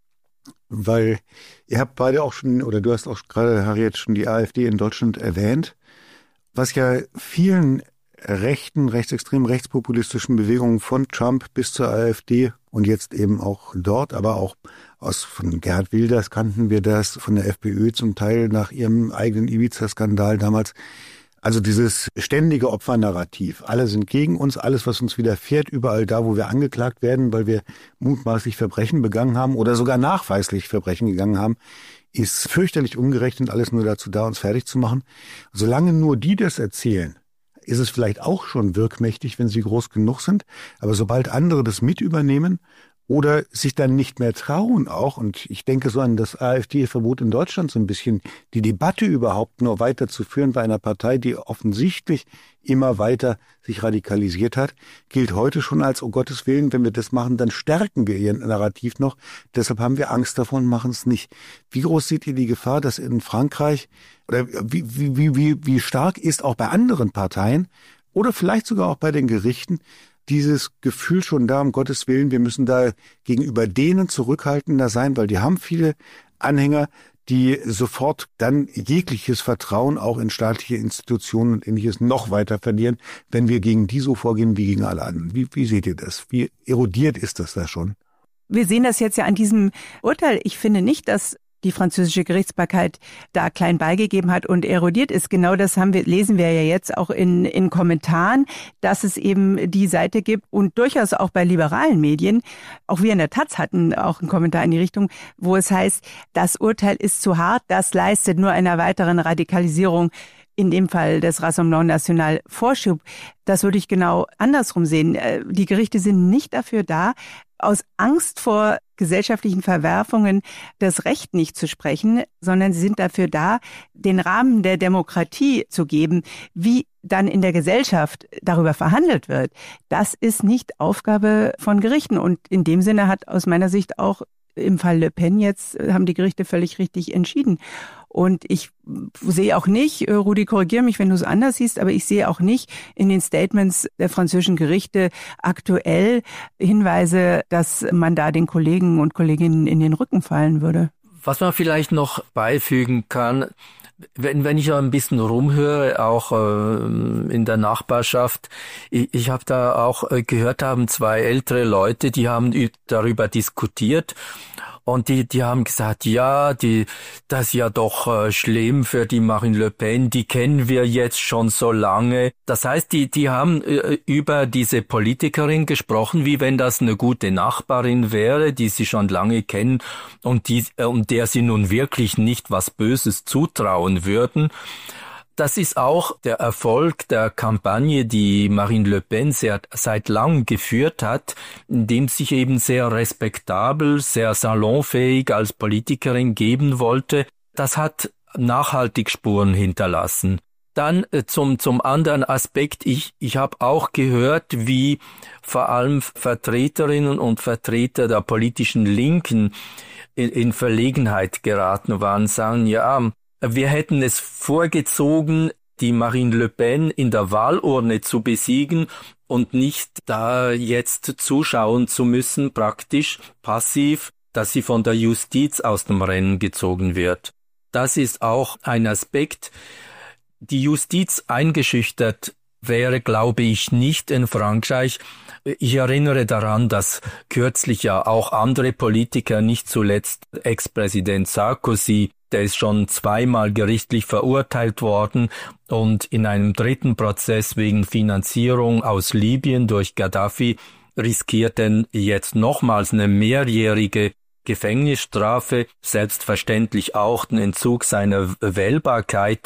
weil ihr habt beide auch schon, oder du hast auch gerade, Harriet, schon die AfD in Deutschland erwähnt, was ja vielen rechten, rechtsextremen, rechtspopulistischen Bewegungen von Trump bis zur AfD und jetzt eben auch dort, aber auch aus von Gerhard Wilders kannten wir das, von der FPÖ zum Teil nach ihrem eigenen Ibiza-Skandal damals. Also dieses ständige Opfernarrativ. Alle sind gegen uns, alles, was uns widerfährt, überall da, wo wir angeklagt werden, weil wir mutmaßlich Verbrechen begangen haben oder sogar nachweislich Verbrechen gegangen haben, ist fürchterlich ungerecht und alles nur dazu da, uns fertig zu machen. Solange nur die das erzählen, ist es vielleicht auch schon wirkmächtig, wenn sie groß genug sind. Aber sobald andere das mit übernehmen oder sich dann nicht mehr trauen auch, und ich denke so an das AfD-Verbot in Deutschland so ein bisschen, die Debatte überhaupt nur weiterzuführen bei einer Partei, die offensichtlich immer weiter sich radikalisiert hat, gilt heute schon als, oh Gottes Willen, wenn wir das machen, dann stärken wir ihr Narrativ noch. Deshalb haben wir Angst davon und machen es nicht. Wie groß seht ihr die Gefahr, dass in Frankreich, oder wie, wie, wie, wie stark ist auch bei anderen Parteien oder vielleicht sogar auch bei den Gerichten dieses Gefühl schon da, um Gottes Willen, wir müssen da gegenüber denen zurückhaltender sein, weil die haben viele Anhänger, die sofort dann jegliches Vertrauen auch in staatliche Institutionen und Ähnliches noch weiter verlieren, wenn wir gegen die so vorgehen wie gegen alle anderen. Wie, wie seht ihr das? Wie erodiert ist das da schon? Wir sehen das jetzt ja an diesem Urteil. Ich finde nicht, dass die französische Gerichtsbarkeit da klein beigegeben hat und erodiert ist. Genau das haben wir, lesen wir ja jetzt auch in, in Kommentaren, dass es eben die Seite gibt und durchaus auch bei liberalen Medien. Auch wir in der Taz hatten auch einen Kommentar in die Richtung, wo es heißt, das Urteil ist zu hart, das leistet nur einer weiteren Radikalisierung, in dem Fall des Rassemblement National, Vorschub. Das würde ich genau andersrum sehen. Die Gerichte sind nicht dafür da, aus Angst vor gesellschaftlichen Verwerfungen das Recht nicht zu sprechen, sondern sie sind dafür da, den Rahmen der Demokratie zu geben, wie dann in der Gesellschaft darüber verhandelt wird. Das ist nicht Aufgabe von Gerichten. Und in dem Sinne hat aus meiner Sicht auch im Fall Le Pen jetzt, haben die Gerichte völlig richtig entschieden. Und ich sehe auch nicht, Rudi, korrigiere mich, wenn du es anders siehst, aber ich sehe auch nicht in den Statements der französischen Gerichte aktuell Hinweise, dass man da den Kollegen und Kolleginnen in den Rücken fallen würde. Was man vielleicht noch beifügen kann, wenn wenn ich ein bisschen rumhöre, auch äh, in der Nachbarschaft, ich, ich habe da auch äh, gehört, haben zwei ältere Leute, die haben darüber diskutiert. Und die, die haben gesagt, ja, die, das ist ja doch äh, schlimm für die Marine Le Pen, die kennen wir jetzt schon so lange. Das heißt, die, die haben äh, über diese Politikerin gesprochen, wie wenn das eine gute Nachbarin wäre, die sie schon lange kennen und die, äh, und der sie nun wirklich nicht was Böses zutrauen würden. Das ist auch der Erfolg der Kampagne, die Marine Le Pen sehr, seit langem geführt hat, indem sich eben sehr respektabel, sehr salonfähig als Politikerin geben wollte. Das hat nachhaltig Spuren hinterlassen. Dann äh, zum zum anderen Aspekt, ich ich habe auch gehört, wie vor allem Vertreterinnen und Vertreter der politischen Linken in, in Verlegenheit geraten waren, sagen, ja, wir hätten es vorgezogen, die Marine Le Pen in der Wahlurne zu besiegen und nicht da jetzt zuschauen zu müssen, praktisch passiv, dass sie von der Justiz aus dem Rennen gezogen wird. Das ist auch ein Aspekt. Die Justiz eingeschüchtert wäre, glaube ich, nicht in Frankreich. Ich erinnere daran, dass kürzlich ja auch andere Politiker, nicht zuletzt Ex-Präsident Sarkozy, der ist schon zweimal gerichtlich verurteilt worden und in einem dritten Prozess wegen Finanzierung aus Libyen durch Gaddafi riskiert denn jetzt nochmals eine mehrjährige Gefängnisstrafe, selbstverständlich auch den Entzug seiner Wählbarkeit.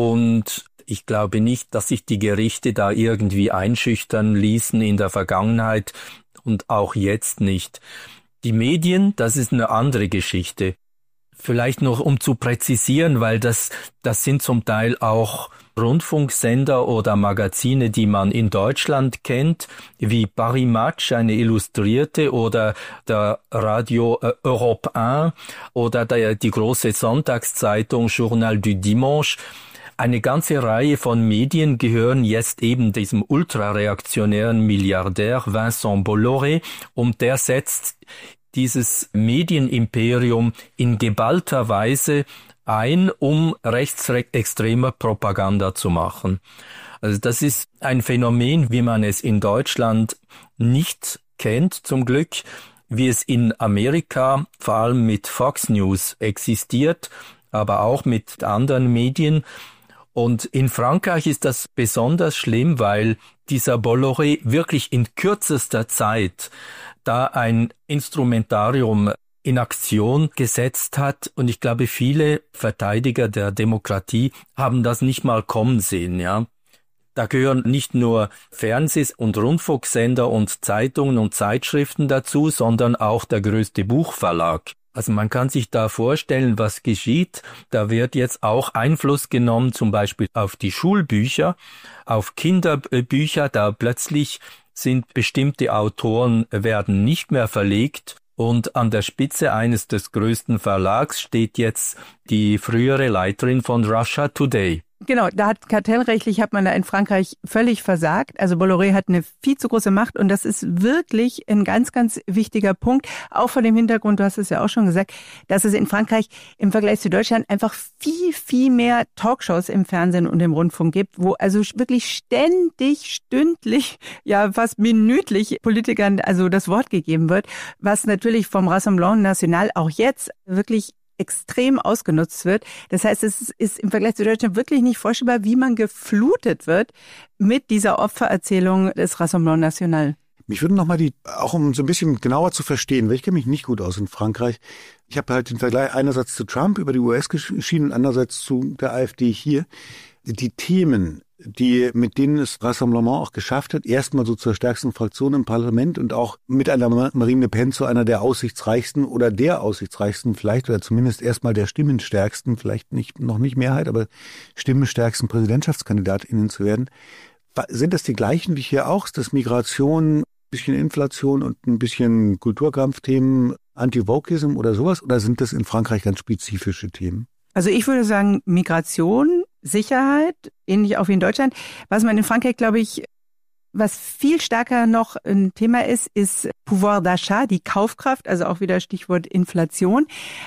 Und ich glaube nicht, dass sich die Gerichte da irgendwie einschüchtern ließen in der Vergangenheit und auch jetzt nicht. Die Medien, das ist eine andere Geschichte. Vielleicht noch um zu präzisieren, weil das, das sind zum Teil auch Rundfunksender oder Magazine, die man in Deutschland kennt, wie Paris Match, eine Illustrierte, oder der Radio äh, Europe eins oder der, die große Sonntagszeitung Journal du Dimanche. Eine ganze Reihe von Medien gehören jetzt eben diesem ultrareaktionären Milliardär Vincent Bolloré, und der setzt dieses Medienimperium in geballter Weise ein, um rechtsextreme Propaganda zu machen. Also das ist ein Phänomen, wie man es in Deutschland nicht kennt, zum Glück, wie es in Amerika vor allem mit Fox News existiert, aber auch mit anderen Medien. Und in Frankreich ist das besonders schlimm, weil dieser Bolloré wirklich in kürzester Zeit da ein Instrumentarium in Aktion gesetzt hat. Und ich glaube, viele Verteidiger der Demokratie haben das nicht mal kommen sehen, ja. Da gehören nicht nur Fernseh- und Rundfunksender und Zeitungen und Zeitschriften dazu, sondern auch der größte Buchverlag. Also man kann sich da vorstellen, was geschieht. Da wird jetzt auch Einfluss genommen, zum Beispiel auf die Schulbücher, auf Kinderbücher. Da plötzlich sind bestimmte Autoren, werden nicht mehr verlegt. Und an der Spitze eines des größten Verlags steht jetzt die frühere Leiterin von Russia Today. Genau, da hat kartellrechtlich hat man da in Frankreich völlig versagt. Also Bolloré hat eine viel zu große Macht, und das ist wirklich ein ganz, ganz wichtiger Punkt. Auch vor dem Hintergrund, du hast es ja auch schon gesagt, dass es in Frankreich im Vergleich zu Deutschland einfach viel, viel mehr Talkshows im Fernsehen und im Rundfunk gibt, wo also wirklich ständig, stündlich, ja fast minütlich Politikern also das Wort gegeben wird, was natürlich vom Rassemblement National auch jetzt wirklich extrem ausgenutzt wird. Das heißt, es ist im Vergleich zu Deutschland wirklich nicht vorstellbar, wie man geflutet wird mit dieser Opfererzählung des Rassemblement National. Mich würde noch mal die, auch um so ein bisschen genauer zu verstehen, weil ich kenne mich nicht gut aus in Frankreich. Ich habe halt den Vergleich einerseits zu Trump über die U S-Schiene und andererseits zu der AfD hier. Die Themen, die, mit denen es Rassemblement auch geschafft hat, erstmal so zur stärksten Fraktion im Parlament und auch mit einer Marine Le Pen zu einer der aussichtsreichsten oder der aussichtsreichsten vielleicht, oder zumindest erstmal der stimmenstärksten, vielleicht nicht, noch nicht Mehrheit, aber stimmenstärksten PräsidentschaftskandidatInnen zu werden. Sind das die gleichen wie hier auch, dass Migration, ein bisschen Inflation und ein bisschen Kulturkampfthemen, Anti-Wokeism oder sowas, oder sind das in Frankreich ganz spezifische Themen? Also ich würde sagen Migration, Sicherheit, ähnlich auch wie in Deutschland. Was man in Frankreich, glaube ich, was viel stärker noch ein Thema ist, ist Pouvoir d'achat, die Kaufkraft, also auch wieder Stichwort Inflation.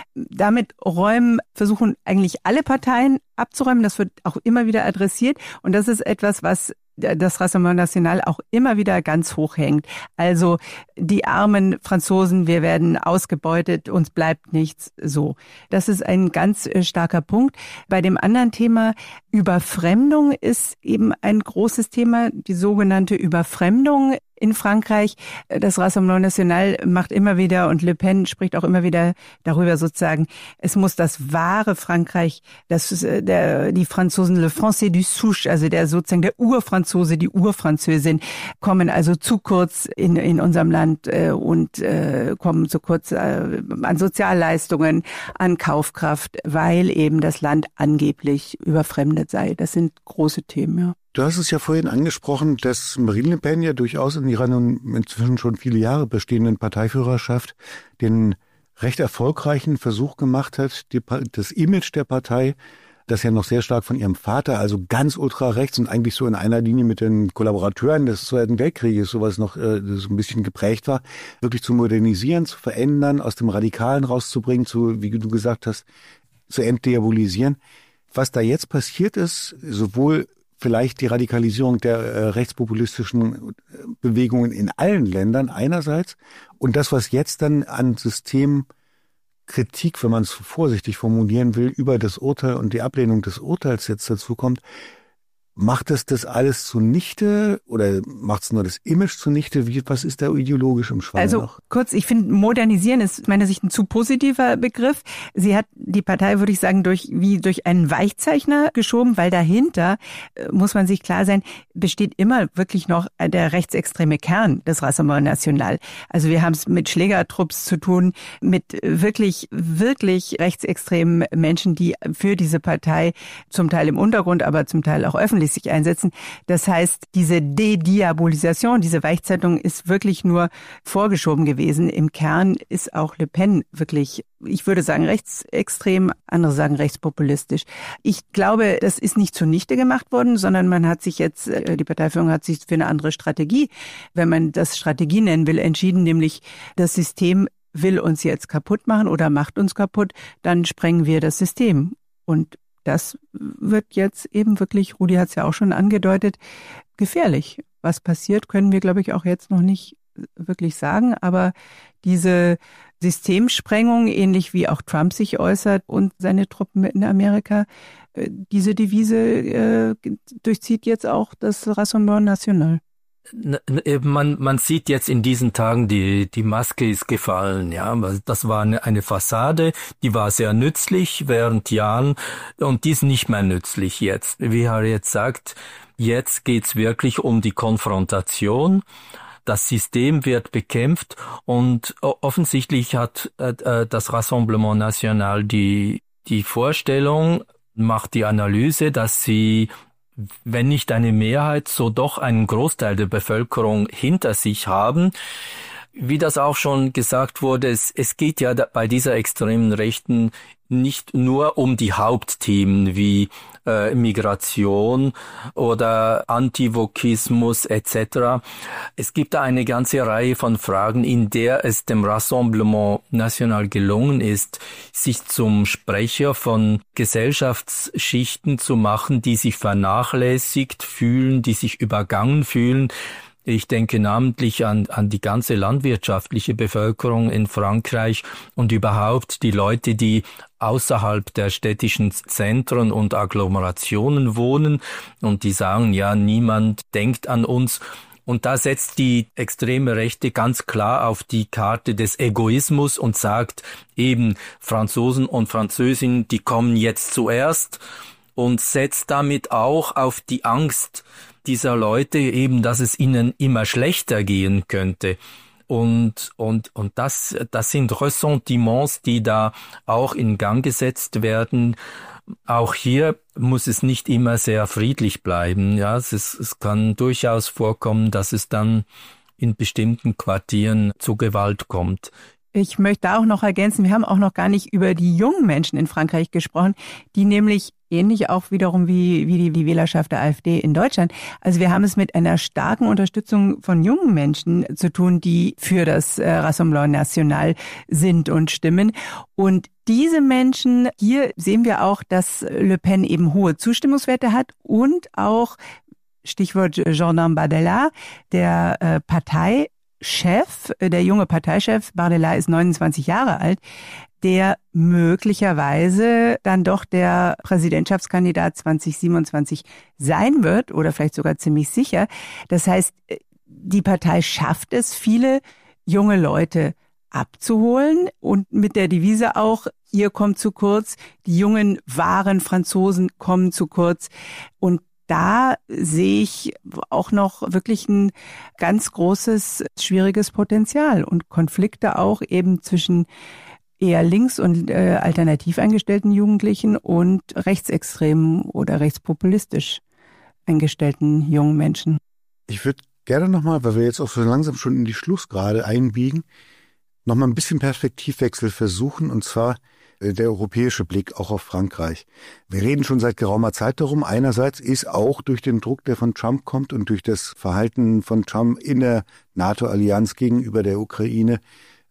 Damit räumen, versuchen eigentlich alle Parteien abzuräumen. Das wird auch immer wieder adressiert. Und das ist etwas, was das Rassemblement National auch immer wieder ganz hoch hängt. Also die armen Franzosen, wir werden ausgebeutet, uns bleibt nichts, so. Das ist ein ganz starker Punkt. Bei dem anderen Thema Überfremdung ist eben ein großes Thema, die sogenannte Überfremdung in Frankreich. Das Rassemblement National macht immer wieder, und Le Pen spricht auch immer wieder darüber sozusagen, es muss das wahre Frankreich, das der die Franzosen, le Français du Souche, also der sozusagen der Urfranzose, die Urfranzösin, kommen also zu kurz in in unserem Land äh, und äh, kommen zu kurz äh, an Sozialleistungen, an Kaufkraft, weil eben das Land angeblich überfremdet sei. Das sind große Themen, ja. Du hast es ja vorhin angesprochen, dass Marine Le Pen ja durchaus in ihrer nun inzwischen schon viele Jahre bestehenden Parteiführerschaft den recht erfolgreichen Versuch gemacht hat, die, das Image der Partei, das ja noch sehr stark von ihrem Vater, also ganz ultrarechts und eigentlich so in einer Linie mit den Kollaborateuren des Zweiten Weltkrieges, sowas noch äh, so ein bisschen geprägt war, wirklich zu modernisieren, zu verändern, aus dem Radikalen rauszubringen, zu, wie du gesagt hast, zu entdiabolisieren. Was da jetzt passiert ist, sowohl vielleicht die Radikalisierung der äh, rechtspopulistischen Bewegungen in allen Ländern einerseits und das, was jetzt dann an Systemkritik, wenn man es vorsichtig formulieren will, über das Urteil und die Ablehnung des Urteils jetzt dazu kommt, macht es das alles zunichte oder macht es nur das Image zunichte? Wie, was ist da ideologisch im Schwang Also noch? kurz, ich finde, modernisieren ist meiner Sicht ein zu positiver Begriff. Sie hat die Partei, würde ich sagen, durch wie durch einen Weichzeichner geschoben, weil dahinter, muss man sich klar sein, besteht immer wirklich noch der rechtsextreme Kern des Rassemblement National. Also wir haben es mit Schlägertrupps zu tun, mit wirklich, wirklich rechtsextremen Menschen, die für diese Partei zum Teil im Untergrund, aber zum Teil auch öffentlich sich einsetzen. Das heißt, diese Dediabolisation, diese Weichzeitung ist wirklich nur vorgeschoben gewesen. Im Kern ist auch Le Pen wirklich, ich würde sagen, rechtsextrem, andere sagen rechtspopulistisch. Ich glaube, das ist nicht zunichte gemacht worden, sondern man hat sich jetzt, die Parteiführung hat sich für eine andere Strategie, wenn man das Strategie nennen will, entschieden, nämlich das System will uns jetzt kaputt machen oder macht uns kaputt, dann sprengen wir das System. Und das wird jetzt eben wirklich, Rudi hat es ja auch schon angedeutet, gefährlich. Was passiert, können wir, glaube ich, auch jetzt noch nicht wirklich sagen. Aber diese Systemsprengung, ähnlich wie auch Trump sich äußert und seine Truppen in Amerika, diese Devise äh, durchzieht jetzt auch das Rassemblement National. Man, man sieht jetzt in diesen Tagen, die, die Maske ist gefallen, ja. Das war eine, eine Fassade, die war sehr nützlich während Jahren und die ist nicht mehr nützlich jetzt. Wie er jetzt sagt, jetzt geht's wirklich um die Konfrontation. Das System wird bekämpft und offensichtlich hat äh, das Rassemblement National die, die Vorstellung, macht die Analyse, dass sie, wenn nicht eine Mehrheit, so doch einen Großteil der Bevölkerung hinter sich haben. Wie das auch schon gesagt wurde, es, es geht ja bei dieser extremen Rechten nicht nur um die Hauptthemen wie äh, Migration oder Antivokismus et cetera. Es gibt da eine ganze Reihe von Fragen, in der es dem Rassemblement National gelungen ist, sich zum Sprecher von Gesellschaftsschichten zu machen, die sich vernachlässigt fühlen, die sich übergangen fühlen. Ich denke namentlich an, an die ganze landwirtschaftliche Bevölkerung in Frankreich und überhaupt die Leute, die außerhalb der städtischen Zentren und Agglomerationen wohnen und die sagen, ja, niemand denkt an uns. Und da setzt die extreme Rechte ganz klar auf die Karte des Egoismus und sagt eben, Franzosen und Französinnen, die kommen jetzt zuerst, und setzt damit auch auf die Angst dieser Leute eben, dass es ihnen immer schlechter gehen könnte. Und, und, und das, das sind Ressentiments, die da auch in Gang gesetzt werden. Auch hier muss es nicht immer sehr friedlich bleiben. Ja, es ist, es kann durchaus vorkommen, dass es dann in bestimmten Quartieren zu Gewalt kommt. Ich möchte auch noch ergänzen, wir haben auch noch gar nicht über die jungen Menschen in Frankreich gesprochen, die nämlich ähnlich auch wiederum wie, wie die, die Wählerschaft der AfD in Deutschland. Also wir haben es mit einer starken Unterstützung von jungen Menschen zu tun, die für das äh, Rassemblement National sind und stimmen. Und diese Menschen, hier sehen wir auch, dass Le Pen eben hohe Zustimmungswerte hat und auch, Stichwort Jordan Bardella, der äh, Partei, Chef, der junge Parteichef, Bardella ist neunundzwanzig Jahre alt, der möglicherweise dann doch der Präsidentschaftskandidat zwanzig siebenundzwanzig sein wird oder vielleicht sogar ziemlich sicher. Das heißt, die Partei schafft es, viele junge Leute abzuholen und mit der Devise auch, ihr kommt zu kurz, die jungen, wahren Franzosen kommen zu kurz. Und da sehe ich auch noch wirklich ein ganz großes, schwieriges Potenzial und Konflikte auch eben zwischen eher links- und äh, alternativ eingestellten Jugendlichen und rechtsextremen oder rechtspopulistisch eingestellten jungen Menschen. Ich würde gerne nochmal, weil wir jetzt auch so langsam schon in die Schlussgrade einbiegen, nochmal ein bisschen Perspektivwechsel versuchen, und zwar der europäische Blick auch auf Frankreich. Wir reden schon seit geraumer Zeit darum. Einerseits ist auch durch den Druck, der von Trump kommt und durch das Verhalten von Trump in der NATO-Allianz gegenüber der Ukraine,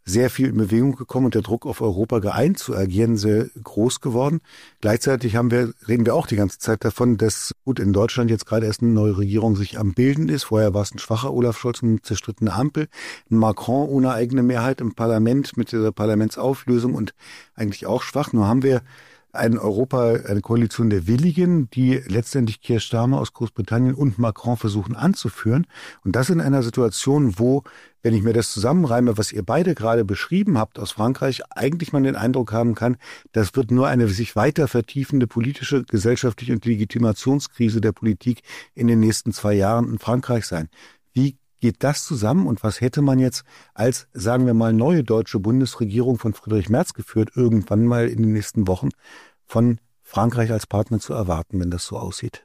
sehr viel in Bewegung gekommen und der Druck auf Europa geeint zu agieren sehr groß geworden. Gleichzeitig haben wir, reden wir auch die ganze Zeit davon, dass gut in Deutschland jetzt gerade erst eine neue Regierung sich am Bilden ist. Vorher war es ein schwacher Olaf Scholz, eine zerstrittene Ampel, ein Macron ohne eigene Mehrheit im Parlament mit der Parlamentsauflösung und eigentlich auch schwach. Nur haben wir ein Europa, eine Koalition der Willigen, die letztendlich Keir Starmer aus Großbritannien und Macron versuchen anzuführen. Und das in einer Situation, wo, wenn ich mir das zusammenreime, was ihr beide gerade beschrieben habt aus Frankreich, eigentlich man den Eindruck haben kann, das wird nur eine sich weiter vertiefende politische, gesellschaftliche und Legitimationskrise der Politik in den nächsten zwei Jahren in Frankreich sein. Wie geht das zusammen und was hätte man jetzt als, sagen wir mal, neue deutsche Bundesregierung von Friedrich Merz geführt, irgendwann mal in den nächsten Wochen von Frankreich als Partner zu erwarten, wenn das so aussieht?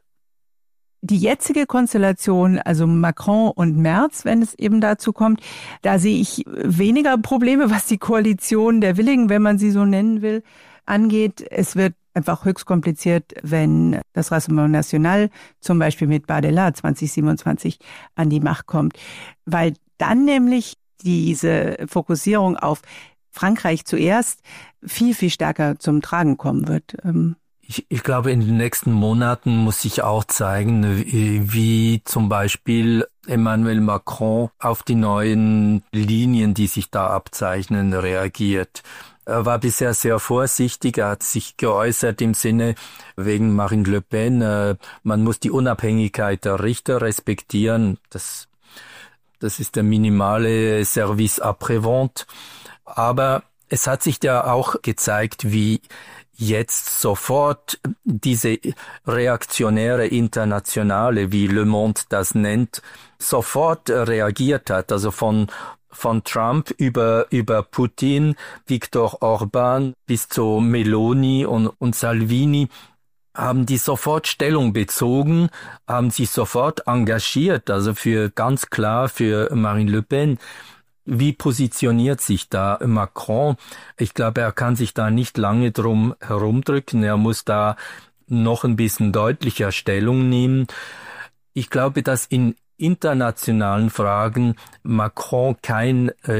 Die jetzige Konstellation, also Macron und Merz, wenn es eben dazu kommt, da sehe ich weniger Probleme, was die Koalition der Willigen, wenn man sie so nennen will, angeht. Es wird einfach höchst kompliziert, wenn das Rassemblement National zum Beispiel mit Bardella zwanzig siebenundzwanzig an die Macht kommt, weil dann nämlich diese Fokussierung auf Frankreich zuerst viel, viel stärker zum Tragen kommen wird. Ich, ich glaube, in den nächsten Monaten muss sich auch zeigen, wie, wie zum Beispiel Emmanuel Macron auf die neuen Linien, die sich da abzeichnen, reagiert. Er war bisher sehr vorsichtig, er hat sich geäußert im Sinne wegen Marine Le Pen, äh, man muss die Unabhängigkeit der Richter respektieren, das, das ist der minimale Service après-vente. Aber es hat sich ja auch gezeigt, wie jetzt sofort diese reaktionäre Internationale, wie Le Monde das nennt, sofort reagiert hat, also von von Trump über über Putin, Viktor Orban bis zu Meloni und, und Salvini, haben die sofort Stellung bezogen, haben sich sofort engagiert, also für ganz klar für Marine Le Pen. Wie positioniert sich da Macron? Ich glaube, er kann sich da nicht lange drum herumdrücken, er muss da noch ein bisschen deutlicher Stellung nehmen. Ich glaube, dass in internationalen Fragen Macron kein äh,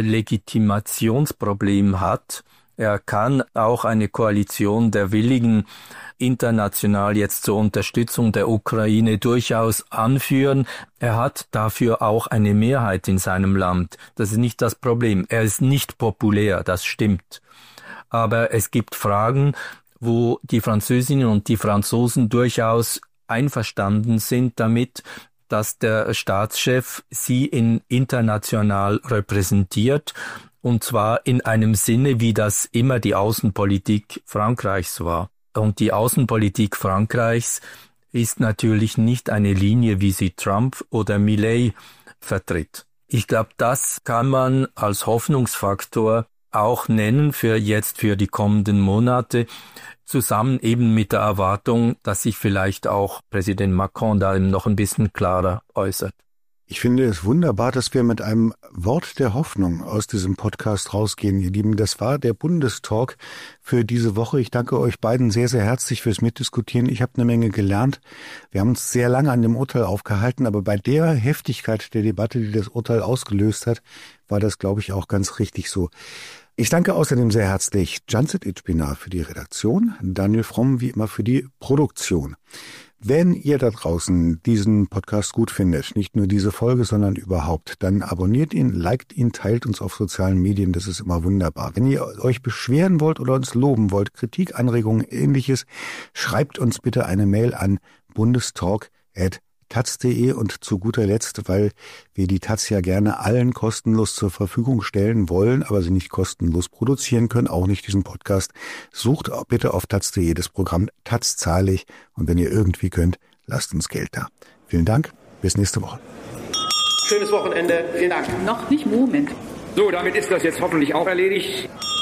Legitimationsproblem hat. Er kann auch eine Koalition der Willigen international jetzt zur Unterstützung der Ukraine durchaus anführen. Er hat dafür auch eine Mehrheit in seinem Land. Das ist nicht das Problem. Er ist nicht populär, das stimmt. Aber es gibt Fragen, wo die Französinnen und die Franzosen durchaus einverstanden sind damit, dass der Staatschef sie in international repräsentiert, und zwar in einem Sinne, wie das immer die Außenpolitik Frankreichs war. Und die Außenpolitik Frankreichs ist natürlich nicht eine Linie, wie sie Trump oder Millet vertritt. Ich glaube, das kann man als Hoffnungsfaktor auch nennen für jetzt, für die kommenden Monate, zusammen eben mit der Erwartung, dass sich vielleicht auch Präsident Macron da eben noch ein bisschen klarer äußert. Ich finde es wunderbar, dass wir mit einem Wort der Hoffnung aus diesem Podcast rausgehen, ihr Lieben. Das war der Bundestalk für diese Woche. Ich danke euch beiden sehr, sehr herzlich fürs Mitdiskutieren. Ich habe eine Menge gelernt. Wir haben uns sehr lange an dem Urteil aufgehalten, aber bei der Heftigkeit der Debatte, die das Urteil ausgelöst hat, war das, glaube ich, auch ganz richtig so. Ich danke außerdem sehr herzlich Canset Itchpinar für die Redaktion, Daniel Fromm wie immer für die Produktion. Wenn ihr da draußen diesen Podcast gut findet, nicht nur diese Folge, sondern überhaupt, dann abonniert ihn, liked ihn, teilt uns auf sozialen Medien, das ist immer wunderbar. Wenn ihr euch beschweren wollt oder uns loben wollt, Kritik, Anregungen, Ähnliches, schreibt uns bitte eine Mail an bundestalk at taz punkt de und zu guter Letzt, weil wir die Taz ja gerne allen kostenlos zur Verfügung stellen wollen, aber sie nicht kostenlos produzieren können, auch nicht diesen Podcast, sucht bitte auf taz punkt de das Programm Taz zahle ich und wenn ihr irgendwie könnt, lasst uns Geld da. Vielen Dank, bis nächste Woche. Schönes Wochenende, vielen Dank. Noch nicht Moment. So, damit ist das jetzt hoffentlich auch erledigt.